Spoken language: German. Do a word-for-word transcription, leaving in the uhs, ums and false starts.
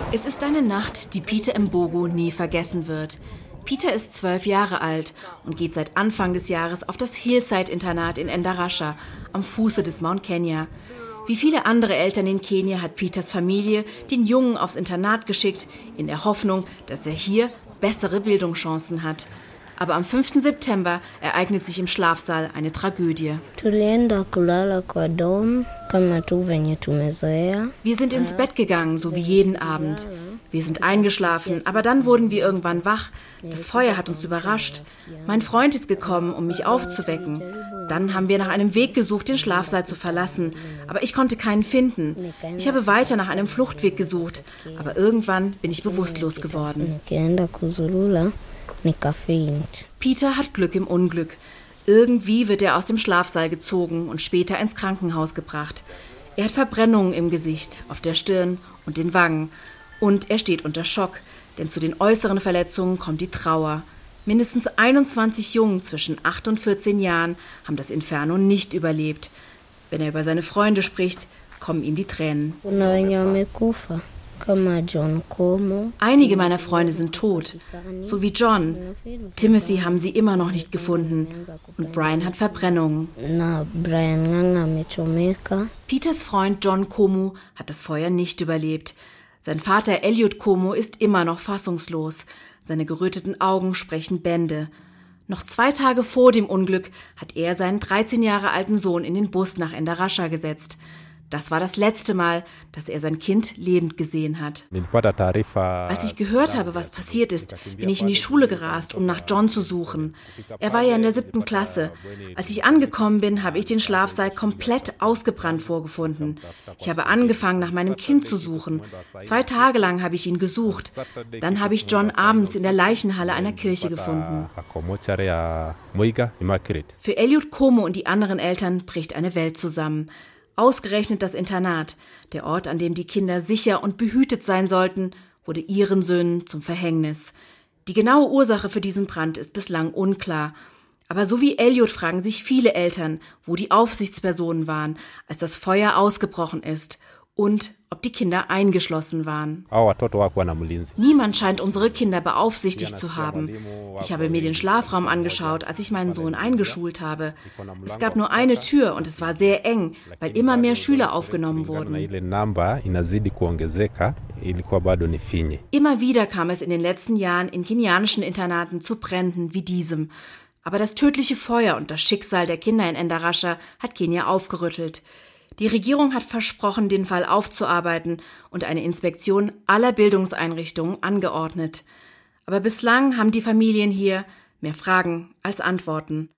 Es ist eine Nacht, die Peter Mbogo nie vergessen wird. Peter ist zwölf Jahre alt und geht seit Anfang des Jahres auf das Hillside-Internat in Endarasha, am Fuße des Mount Kenya. Wie viele andere Eltern in Kenia hat Peters Familie den Jungen aufs Internat geschickt, in der Hoffnung, dass er hier bessere Bildungschancen hat. Aber am fünften September ereignet sich im Schlafsaal eine Tragödie. Tulienda kulala kwa dom kama tu venye tumezoea. Wir sind ins Bett gegangen, so wie jeden Abend. Wir sind eingeschlafen, aber dann wurden wir irgendwann wach. Das Feuer hat uns überrascht. Mein Freund ist gekommen, um mich aufzuwecken. Dann haben wir nach einem Weg gesucht, den Schlafsaal zu verlassen. Aber ich konnte keinen finden. Ich habe weiter nach einem Fluchtweg gesucht. Aber irgendwann bin ich bewusstlos geworden. Peter hat Glück im Unglück. Irgendwie wird er aus dem Schlafsaal gezogen und später ins Krankenhaus gebracht. Er hat Verbrennungen im Gesicht, auf der Stirn und den Wangen. Und er steht unter Schock, denn zu den äußeren Verletzungen kommt die Trauer. Mindestens einundzwanzig Jungen zwischen acht und vierzehn Jahren haben das Inferno nicht überlebt. Wenn er über seine Freunde spricht, kommen ihm die Tränen. Einige meiner Freunde sind tot, so wie John. Timothy haben sie immer noch nicht gefunden und Brian hat Verbrennungen. Peters Freund John Komu hat das Feuer nicht überlebt. Sein Vater Elliot Komu ist immer noch fassungslos. Seine geröteten Augen sprechen Bände. Noch zwei Tage vor dem Unglück hat er seinen dreizehn Jahre alten Sohn in den Bus nach Endarasha gesetzt. Das war das letzte Mal, dass er sein Kind lebend gesehen hat. Als ich gehört habe, was passiert ist, bin ich in die Schule gerast, um nach John zu suchen. Er war ja in der siebten Klasse. Als ich angekommen bin, habe ich den Schlafsaal komplett ausgebrannt vorgefunden. Ich habe angefangen, nach meinem Kind zu suchen. Zwei Tage lang habe ich ihn gesucht. Dann habe ich John abends in der Leichenhalle einer Kirche gefunden. Für Elliot Komu und die anderen Eltern bricht eine Welt zusammen. Ausgerechnet das Internat, der Ort, an dem die Kinder sicher und behütet sein sollten, wurde ihren Söhnen zum Verhängnis. Die genaue Ursache für diesen Brand ist bislang unklar. Aber so wie Elliot fragen sich viele Eltern, wo die Aufsichtspersonen waren, als das Feuer ausgebrochen ist und ob die Kinder eingeschlossen waren. Niemand scheint unsere Kinder beaufsichtigt zu haben. Ich habe mir den Schlafraum angeschaut, als ich meinen Sohn eingeschult habe. Es gab nur eine Tür und es war sehr eng, weil immer mehr Schüler aufgenommen wurden. Immer wieder kam es in den letzten Jahren in kenianischen Internaten zu Bränden wie diesem. Aber das tödliche Feuer und das Schicksal der Kinder in Endarasha hat Kenia aufgerüttelt. Die Regierung hat versprochen, den Fall aufzuarbeiten und eine Inspektion aller Bildungseinrichtungen angeordnet. Aber bislang haben die Familien hier mehr Fragen als Antworten.